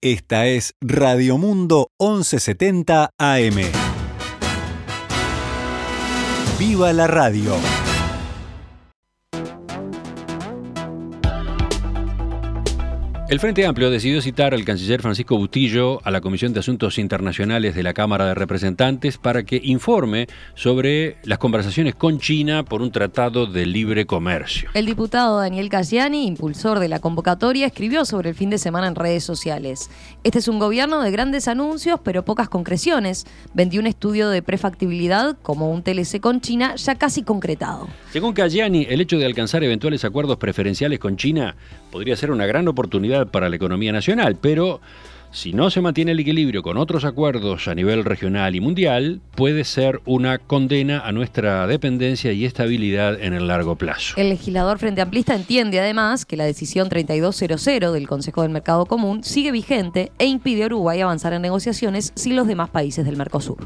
Esta es Radio Mundo 1170 AM. ¡Viva la radio! El Frente Amplio decidió citar al canciller Francisco Bustillo a la Comisión de Asuntos Internacionales de la Cámara de Representantes para que informe sobre las conversaciones con China por un tratado de libre comercio. El diputado Daniel Casciani, impulsor de la convocatoria, escribió sobre el fin de semana en redes sociales: este es un gobierno de grandes anuncios pero pocas concreciones. Vendió un estudio de prefactibilidad como un TLC con China ya casi concretado. Según Casciani, el hecho de alcanzar eventuales acuerdos preferenciales con China podría ser una gran oportunidad para la economía nacional, pero si no se mantiene el equilibrio con otros acuerdos a nivel regional y mundial, puede ser una condena a nuestra dependencia y estabilidad en el largo plazo. El legislador frente amplista entiende además que la decisión 3200 del Consejo del Mercado Común sigue vigente e impide a Uruguay avanzar en negociaciones sin los demás países del Mercosur.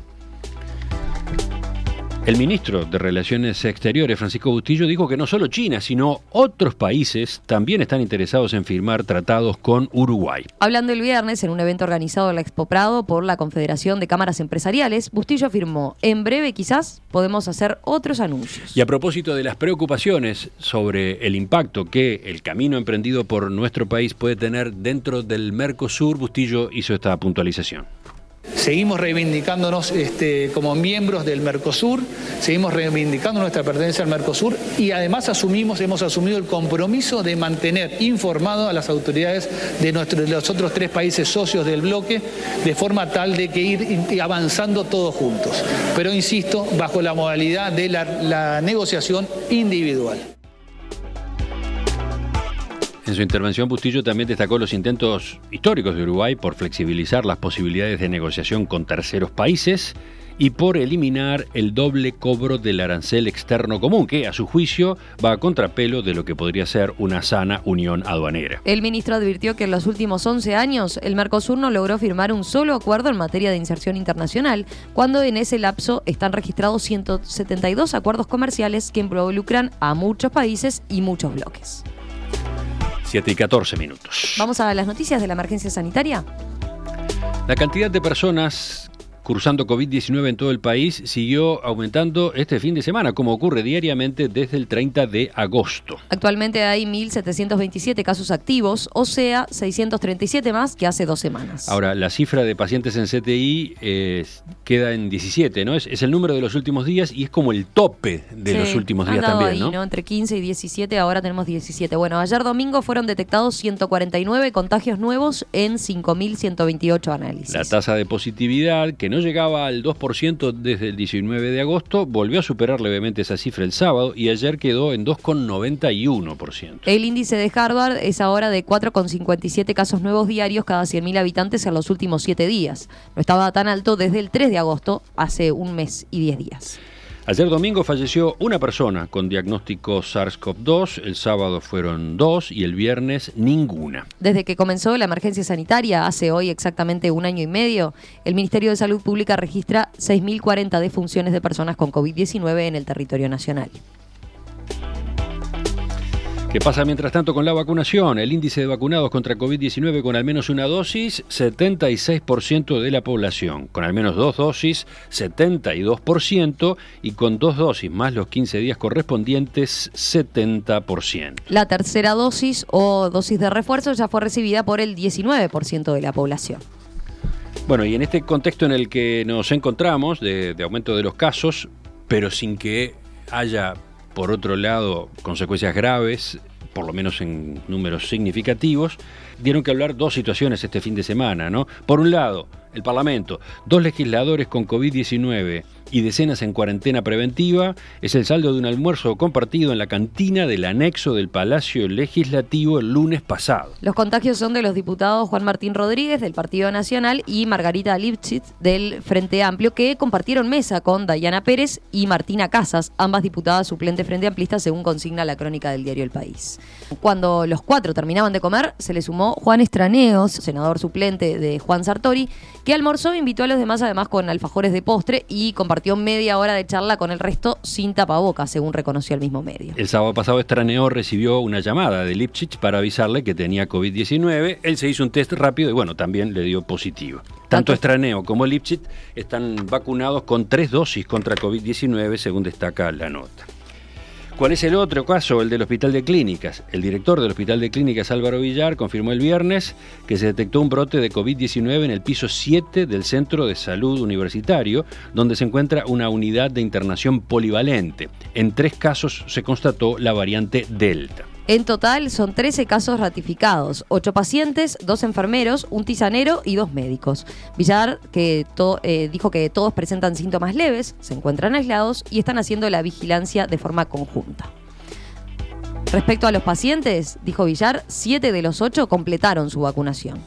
El ministro de Relaciones Exteriores, Francisco Bustillo, dijo que no solo China, sino otros países también están interesados en firmar tratados con Uruguay. Hablando el viernes en un evento organizado en la Expo Prado por la Confederación de Cámaras Empresariales, Bustillo afirmó: en breve quizás podemos hacer otros anuncios. Y a propósito de las preocupaciones sobre el impacto que el camino emprendido por nuestro país puede tener dentro del Mercosur, Bustillo hizo esta puntualización. Seguimos reivindicándonos como miembros del Mercosur, seguimos reivindicando nuestra pertenencia al Mercosur y además hemos asumido el compromiso de mantener informado a las autoridades de los otros 3 países socios del bloque, de forma tal de que ir avanzando todos juntos. Pero insisto, bajo la modalidad de la negociación individual. En su intervención, Bustillo también destacó los intentos históricos de Uruguay por flexibilizar las posibilidades de negociación con terceros países y por eliminar el doble cobro del arancel externo común, que a su juicio va a contrapelo de lo que podría ser una sana unión aduanera. El ministro advirtió que en los últimos 11 años el Mercosur no logró firmar un solo acuerdo en materia de inserción internacional, cuando en ese lapso están registrados 172 acuerdos comerciales que involucran a muchos países y muchos bloques. 7:14 minutos. Vamos a las noticias de la emergencia sanitaria. La cantidad de personas cursando COVID-19 en todo el país siguió aumentando este fin de semana, como ocurre diariamente desde el 30 de agosto. Actualmente hay 1.727 casos activos, o sea, 637 más que hace 2 semanas. Ahora, la cifra de pacientes en CTI queda en 17, ¿no? Es el número de los últimos días y es como el tope de los últimos días también, ahí, ¿no? Entre 15 y 17, ahora tenemos 17. Bueno, ayer domingo fueron detectados 149 contagios nuevos en 5.128 análisis. La tasa de positividad, que no llegaba al 2% desde el 19 de agosto, volvió a superar levemente esa cifra el sábado y ayer quedó en 2,91%. El índice de Harvard es ahora de 4,57 casos nuevos diarios cada 100.000 habitantes en los últimos 7 días. No estaba tan alto desde el 3 de agosto, hace 1 mes y 10 días. Ayer domingo falleció una persona con diagnóstico SARS-CoV-2, el sábado fueron 2 y el viernes ninguna. Desde que comenzó la emergencia sanitaria, hace hoy exactamente 1 año y medio, el Ministerio de Salud Pública registra 6.040 defunciones de personas con COVID-19 en el territorio nacional. ¿Qué pasa mientras tanto con la vacunación? El índice de vacunados contra COVID-19 con al menos una dosis, 76% de la población. Con al menos 2 dosis, 72%. Y con 2 dosis más los 15 días correspondientes, 70%. La tercera dosis o dosis de refuerzo ya fue recibida por el 19% de la población. Bueno, y en este contexto en el que nos encontramos, de aumento de los casos, pero sin que haya, por otro lado, consecuencias graves, por lo menos en números significativos, dieron que hablar 2 situaciones este fin de semana, ¿no? Por un lado, el Parlamento, 2 legisladores con COVID-19 y decenas en cuarentena preventiva, es el saldo de un almuerzo compartido en la cantina del anexo del Palacio Legislativo el lunes pasado. Los contagios son de los diputados Juan Martín Rodríguez del Partido Nacional y Margarita Lipschitz del Frente Amplio, que compartieron mesa con Dayana Pérez y Martina Casas, ambas diputadas suplentes Frente Amplista, según consigna la crónica del diario El País. Cuando los 4 terminaban de comer, se les sumó confirmó Juan Estraneos, senador suplente de Juan Sartori, que almorzó e invitó a los demás además con alfajores de postre y compartió media hora de charla con el resto sin tapabocas, según reconoció el mismo medio. El sábado pasado Estraneos recibió una llamada de Lipschitz para avisarle que tenía COVID-19. Él se hizo un test rápido y bueno, también le dio positivo. Tanto Estraneos como Lipschitz están vacunados con 3 dosis contra COVID-19, según destaca la nota. ¿Cuál es el otro caso? El del Hospital de Clínicas. El director del Hospital de Clínicas, Álvaro Villar, confirmó el viernes que se detectó un brote de COVID-19 en el piso 7 del Centro de Salud Universitario, donde se encuentra una unidad de internación polivalente. En 3 casos se constató la variante Delta. En total son 13 casos ratificados, 8 pacientes, 2 enfermeros, un tisanero y 2 médicos. Villar dijo que todos presentan síntomas leves, se encuentran aislados y están haciendo la vigilancia de forma conjunta. Respecto a los pacientes, dijo Villar, 7 de los 8 completaron su vacunación.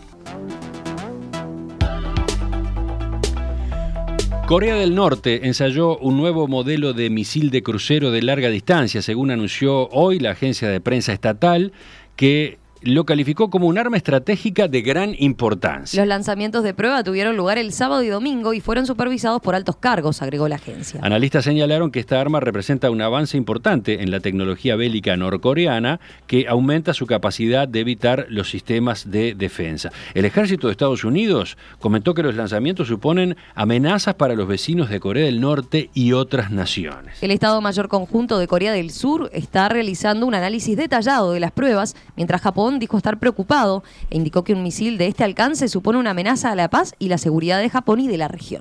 Corea del Norte ensayó un nuevo modelo de misil de crucero de larga distancia, según anunció hoy la agencia de prensa estatal, que lo calificó como un arma estratégica de gran importancia. Los lanzamientos de prueba tuvieron lugar el sábado y domingo y fueron supervisados por altos cargos, agregó la agencia. Analistas señalaron que esta arma representa un avance importante en la tecnología bélica norcoreana que aumenta su capacidad de evitar los sistemas de defensa. El ejército de Estados Unidos comentó que los lanzamientos suponen amenazas para los vecinos de Corea del Norte y otras naciones. El Estado Mayor Conjunto de Corea del Sur está realizando un análisis detallado de las pruebas, mientras Japón dijo estar preocupado e indicó que un misil de este alcance supone una amenaza a la paz y la seguridad de Japón y de la región.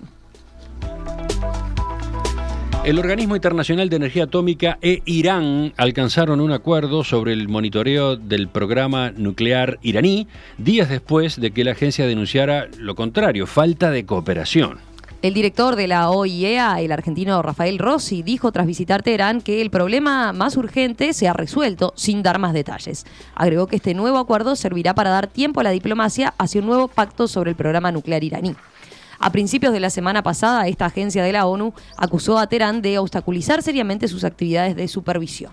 El Organismo Internacional de Energía Atómica e Irán alcanzaron un acuerdo sobre el monitoreo del programa nuclear iraní, días después de que la agencia denunciara lo contrario, falta de cooperación. El director de la OIEA, el argentino Rafael Rossi, dijo tras visitar Teherán que el problema más urgente se ha resuelto, sin dar más detalles. Agregó que este nuevo acuerdo servirá para dar tiempo a la diplomacia hacia un nuevo pacto sobre el programa nuclear iraní. A principios de la semana pasada, esta agencia de la ONU acusó a Teherán de obstaculizar seriamente sus actividades de supervisión.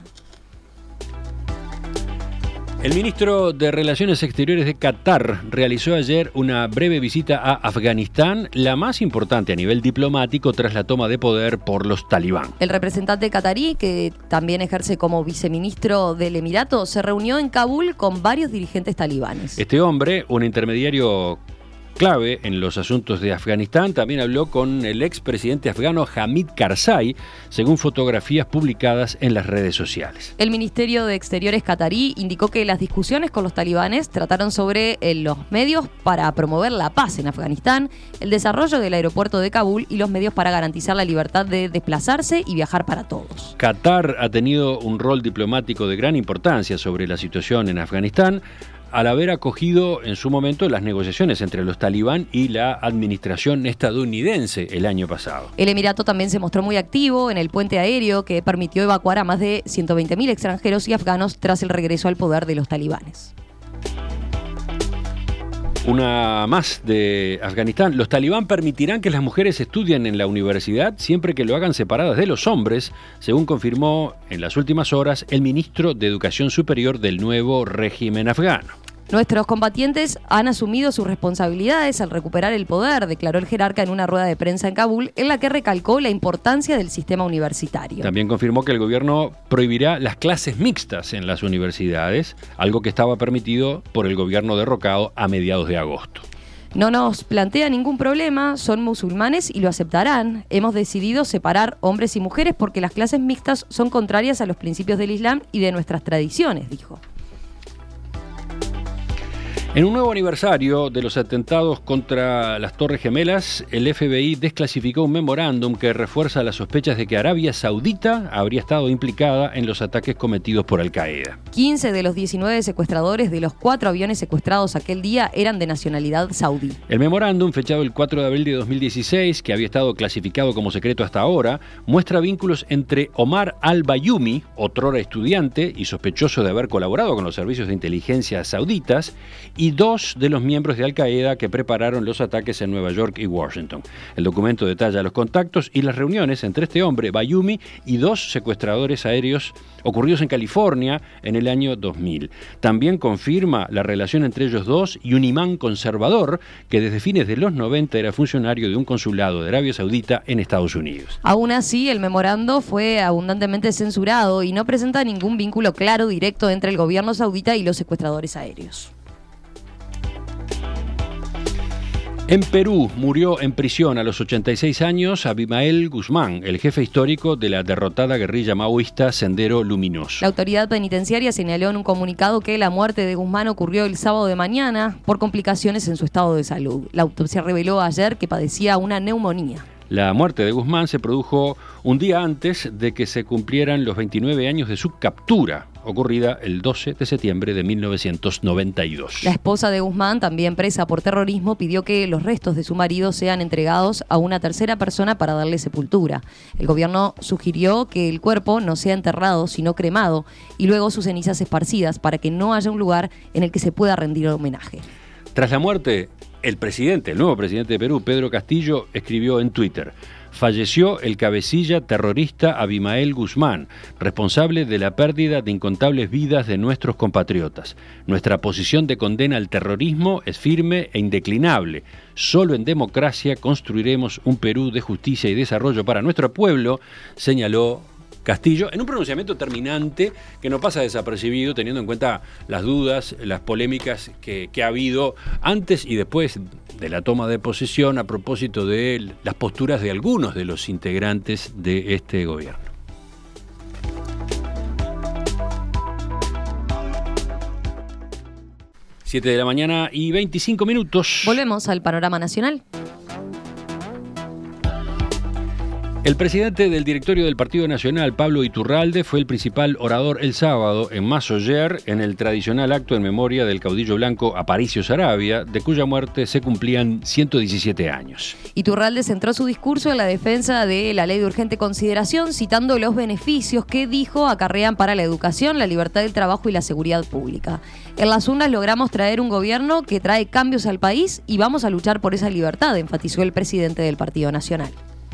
El ministro de Relaciones Exteriores de Qatar realizó ayer una breve visita a Afganistán, la más importante a nivel diplomático tras la toma de poder por los talibán. El representante catarí, que también ejerce como viceministro del Emirato, se reunió en Kabul con varios dirigentes talibanes. Este hombre, un intermediario clave en los asuntos de Afganistán, también habló con el expresidente afgano Hamid Karzai, según fotografías publicadas en las redes sociales. El Ministerio de Exteriores catarí indicó que las discusiones con los talibanes trataron sobre los medios para promover la paz en Afganistán, el desarrollo del aeropuerto de Kabul y los medios para garantizar la libertad de desplazarse y viajar para todos. Qatar ha tenido un rol diplomático de gran importancia sobre la situación en Afganistán, al haber acogido en su momento las negociaciones entre los talibán y la administración estadounidense el año pasado. El Emirato también se mostró muy activo en el puente aéreo que permitió evacuar a más de 120.000 extranjeros y afganos tras el regreso al poder de los talibanes. Una más de Afganistán. Los talibán permitirán que las mujeres estudien en la universidad siempre que lo hagan separadas de los hombres, según confirmó en las últimas horas el ministro de Educación Superior del nuevo régimen afgano. Nuestros combatientes han asumido sus responsabilidades al recuperar el poder, declaró el jerarca en una rueda de prensa en Kabul, en la que recalcó la importancia del sistema universitario. También confirmó que el gobierno prohibirá las clases mixtas en las universidades, algo que estaba permitido por el gobierno derrocado a mediados de agosto. No nos plantea ningún problema, son musulmanes y lo aceptarán. Hemos decidido separar hombres y mujeres porque las clases mixtas son contrarias a los principios del Islam y de nuestras tradiciones, dijo. En un nuevo aniversario de los atentados contra las Torres Gemelas, el FBI desclasificó un memorándum que refuerza las sospechas de que Arabia Saudita habría estado implicada en los ataques cometidos por Al-Qaeda. 15 de los 19 secuestradores de los 4 aviones secuestrados aquel día eran de nacionalidad saudí. El memorándum, fechado el 4 de abril de 2016, que había estado clasificado como secreto hasta ahora, muestra vínculos entre Omar al-Bayoumi, otrora estudiante y sospechoso de haber colaborado con los servicios de inteligencia sauditas, y 2 de los miembros de Al-Qaeda que prepararon los ataques en Nueva York y Washington. El documento detalla los contactos y las reuniones entre este hombre, Bayoumi, y 2 secuestradores aéreos ocurridos en California en el año 2000. También confirma la relación entre ellos dos y un imán conservador que desde fines de los 90 era funcionario de un consulado de Arabia Saudita en Estados Unidos. Aún así, el memorando fue abundantemente censurado y no presenta ningún vínculo claro directo entre el gobierno saudita y los secuestradores aéreos. En Perú murió en prisión a los 86 años Abimael Guzmán, el jefe histórico de la derrotada guerrilla maoísta Sendero Luminoso. La autoridad penitenciaria señaló en un comunicado que la muerte de Guzmán ocurrió el sábado de mañana por complicaciones en su estado de salud. La autopsia reveló ayer que padecía una neumonía. La muerte de Guzmán se produjo un día antes de que se cumplieran los 29 años de su captura, ocurrida el 12 de septiembre de 1992. La esposa de Guzmán, también presa por terrorismo, pidió que los restos de su marido sean entregados a una tercera persona para darle sepultura. El gobierno sugirió que el cuerpo no sea enterrado, sino cremado, y luego sus cenizas esparcidas para que no haya un lugar en el que se pueda rendir homenaje. Tras la muerte, el nuevo presidente de Perú, Pedro Castillo, escribió en Twitter: falleció el cabecilla terrorista Abimael Guzmán, responsable de la pérdida de incontables vidas de nuestros compatriotas. Nuestra posición de condena al terrorismo es firme e indeclinable. Solo en democracia construiremos un Perú de justicia y desarrollo para nuestro pueblo, señaló Castillo, en un pronunciamiento terminante que no pasa desapercibido, teniendo en cuenta las dudas, las polémicas que ha habido antes y después de la toma de posesión a propósito de las posturas de algunos de los integrantes de este gobierno. Siete de la mañana y 25 minutos. Volvemos al panorama nacional. El presidente del directorio del Partido Nacional, Pablo Iturralde, fue el principal orador el sábado en Massoyer en el tradicional acto en memoria del caudillo blanco Aparicio Saravia, de cuya muerte se cumplían 117 años. Iturralde centró su discurso en la defensa de la ley de urgente consideración, citando los beneficios que dijo acarrean para la educación, la libertad del trabajo y la seguridad pública. En las urnas logramos traer un gobierno que trae cambios al país y vamos a luchar por esa libertad, enfatizó el presidente del Partido Nacional.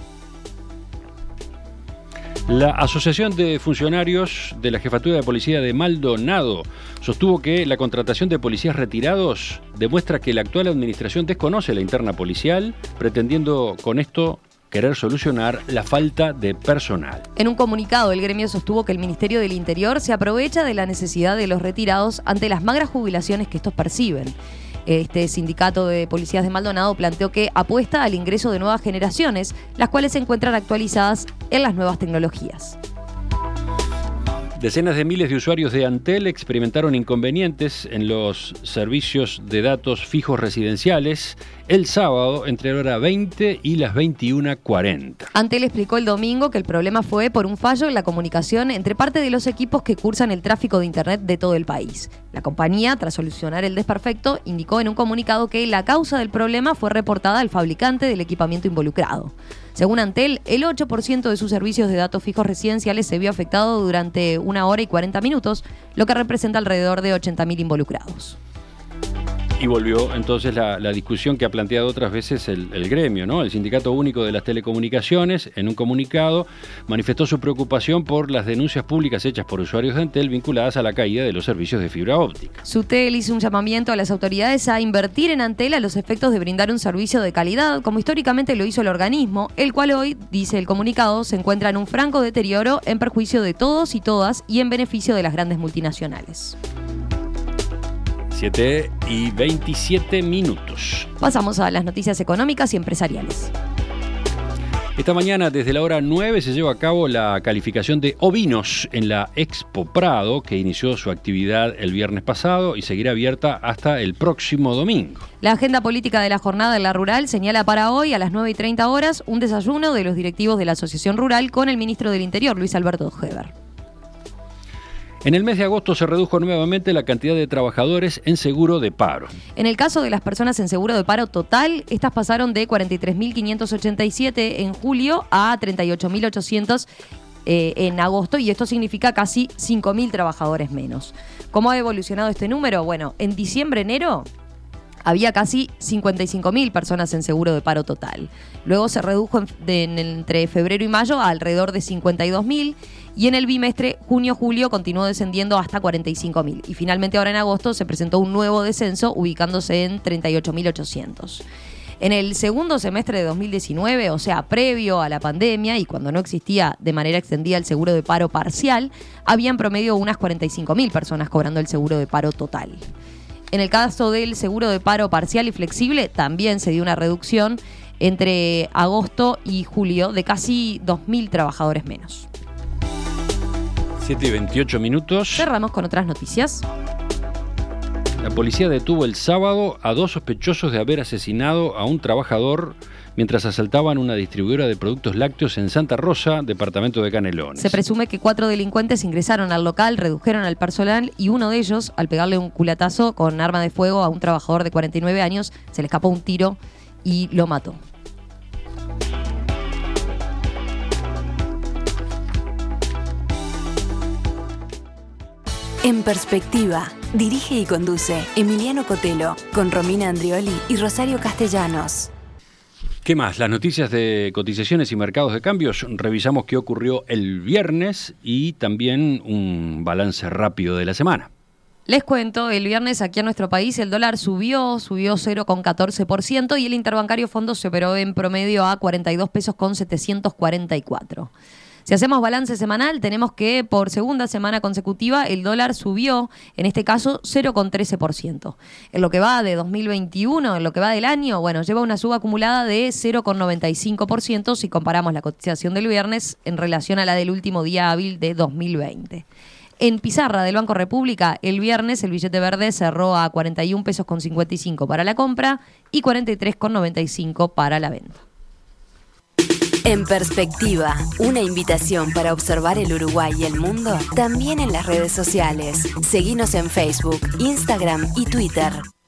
La Asociación de Funcionarios de la Jefatura de Policía de Maldonado sostuvo que la contratación de policías retirados demuestra que la actual administración desconoce la interna policial, pretendiendo con esto querer solucionar la falta de personal. En un comunicado, el gremio sostuvo que el Ministerio del Interior se aprovecha de la necesidad de los retirados ante las magras jubilaciones que estos perciben. Este sindicato de policías de Maldonado planteó que apuesta al ingreso de nuevas generaciones, las cuales se encuentran actualizadas en las nuevas tecnologías. Decenas de miles de usuarios de Antel experimentaron inconvenientes en los servicios de datos fijos residenciales el sábado entre la hora 20 y las 21:40. Antel explicó el domingo que el problema fue por un fallo en la comunicación entre parte de los equipos que cursan el tráfico de Internet de todo el país. La compañía, tras solucionar el desperfecto, indicó en un comunicado que la causa del problema fue reportada al fabricante del equipamiento involucrado. Según Antel, el 8% de sus servicios de datos fijos residenciales se vio afectado durante 1 hora y 40 minutos, lo que representa alrededor de 80.000 involucrados. Y volvió entonces la discusión que ha planteado otras veces el gremio, ¿no? El Sindicato Único de las Telecomunicaciones, en un comunicado, manifestó su preocupación por las denuncias públicas hechas por usuarios de Antel vinculadas a la caída de los servicios de fibra óptica. Sutel hizo un llamamiento a las autoridades a invertir en Antel a los efectos de brindar un servicio de calidad, como históricamente lo hizo el organismo, el cual hoy, dice el comunicado, se encuentra en un franco deterioro en perjuicio de todos y todas y en beneficio de las grandes multinacionales. 7:27 minutos. Pasamos a las noticias económicas y empresariales. Esta mañana, desde la hora 9, se lleva a cabo la calificación de ovinos en la Expo Prado, que inició su actividad el viernes pasado y seguirá abierta hasta el próximo domingo. La agenda política de la jornada en la rural señala para hoy, a las 9:30 horas, un desayuno de los directivos de la Asociación Rural con el ministro del Interior, Luis Alberto Heber. En el mes de agosto se redujo nuevamente la cantidad de trabajadores en seguro de paro. En el caso de las personas en seguro de paro total, estas pasaron de 43.587 en julio a 38.800 en agosto, y esto significa casi 5.000 trabajadores menos. ¿Cómo ha evolucionado este número? Bueno, en diciembre-enero había casi 55.000 personas en seguro de paro total. Luego se redujo entre febrero y mayo a alrededor de 52.000 y en el bimestre junio-julio continuó descendiendo hasta 45.000. Y finalmente ahora en agosto se presentó un nuevo descenso ubicándose en 38.800. En el segundo semestre de 2019, o sea, previo a la pandemia y cuando no existía de manera extendida el seguro de paro parcial, había en promedio unas 45.000 personas cobrando el seguro de paro total. En el caso del seguro de paro parcial y flexible, también se dio una reducción entre agosto y julio de casi 2.000 trabajadores menos. 7:28. Cerramos con otras noticias. La policía detuvo el sábado a 2 sospechosos de haber asesinado a un trabajador mientras asaltaban una distribuidora de productos lácteos en Santa Rosa, departamento de Canelones. Se presume que 4 delincuentes ingresaron al local, redujeron al personal y uno de ellos, al pegarle un culatazo con arma de fuego a un trabajador de 49 años, se le escapó un tiro y lo mató. En Perspectiva, dirige y conduce Emiliano Cotelo, con Romina Andrioli y Rosario Castellanos. ¿Qué más? Las noticias de cotizaciones y mercados de cambios. Revisamos qué ocurrió el viernes y también un balance rápido de la semana. Les cuento, el viernes aquí en nuestro país el dólar subió 0,14% y el interbancario fondo se operó en promedio a 42 pesos con 744. Si hacemos balance semanal, tenemos que por segunda semana consecutiva el dólar subió, en este caso 0,13%. En lo que va de 2021, en lo que va del año, bueno, lleva una suba acumulada de 0,95% si comparamos la cotización del viernes en relación a la del último día hábil de 2020. En pizarra del Banco República, el viernes el billete verde cerró a 41 pesos con 55 para la compra y 43,95 para la venta. En Perspectiva, una invitación para observar el Uruguay y el mundo, también en las redes sociales. Seguinos en Facebook, Instagram y Twitter.